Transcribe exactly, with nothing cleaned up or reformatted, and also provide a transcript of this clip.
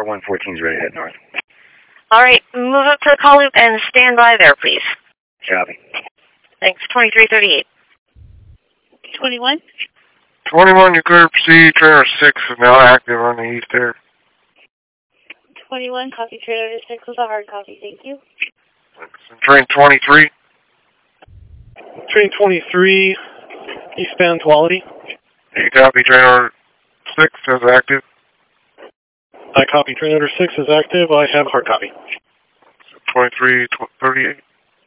one fourteen is ready to head north. All right, move up to the call loop and stand by there, please. Copy. Thanks, twenty-three thirty-eight. twenty-one? twenty-one, you clear to proceed. Trailer six is now active on the east air. twenty-one, copy trailer six with a hard copy, thank you. Train twenty-three. Train twenty-three, eastbound Tuality. You copy trailer six is active. I copy train order six is active. I have hard copy. twenty-three thirty-eight.